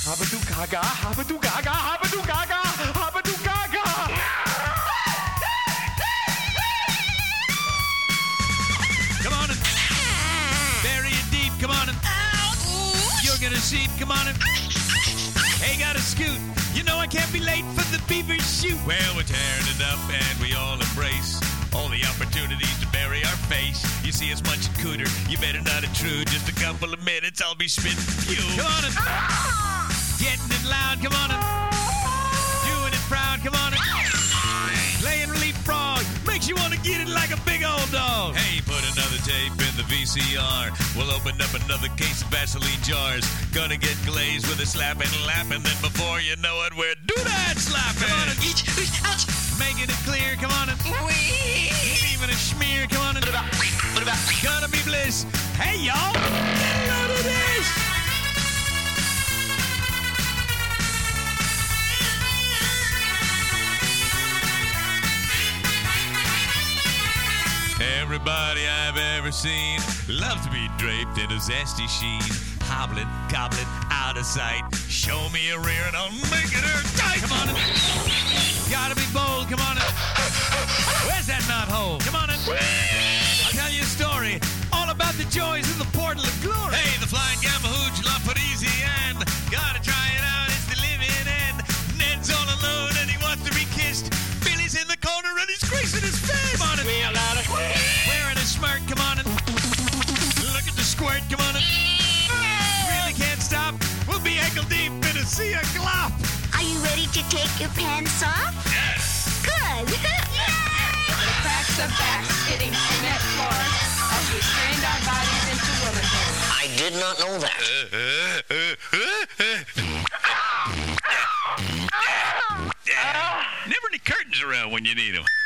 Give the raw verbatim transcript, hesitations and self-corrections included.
Habadoo gaga, habadoo gaga, habadoo gaga, habadoo gaga. Come on and bury it deep. Come on and you're gonna see. Come on and hey, gotta scoot. You know I can't be late for the beaver shoot. Well, we're tearing it up and we all embrace all the opportunities to bury our face. You see us much cooter, you better not intrude. Just a couple of minutes, I'll be spitting fuel. Come on and getting it loud. Come on and doing it proud. Come on and playing relief frog. Makes you want to get it like a big old dog. Hey, put another tape in the V C R. We'll open up another case of Vaseline jars. Gonna get glazed with a slap and lap, and then before you know it, we're do that slapping. Come on and each, ouch. Making it clear. Come on and leaving a smear. Come on and what about, what about gonna be bliss. Hey y'all, get a load of this. Everybody I've ever seen loves to be draped in a zesty sheen. Hobbling, gobbling, out of sight. Show me a rear and I'll make it airtight. Come on in. Gotta be bold. Come on in. Where's that knot hole? Come on in. I'll tell you a story all about the joys of the portal of glory. Hey, the flying gamma hooch, love put easy and gotta try it out. It's the living end. Ned's all alone and he wants to be kissed. Billy's in the corner and he's greasing his face. Come on in. Wearing a smirk. Come on in. Look at the squirt. Come on in. Really can't stop. We'll be ankle deep in a sea of glop. Are you ready to take your pants off? Yes. Good. The cracks of backs hitting cement floors as we strained our bodies into womanhood. I did not know that. Never any curtains around when you need them.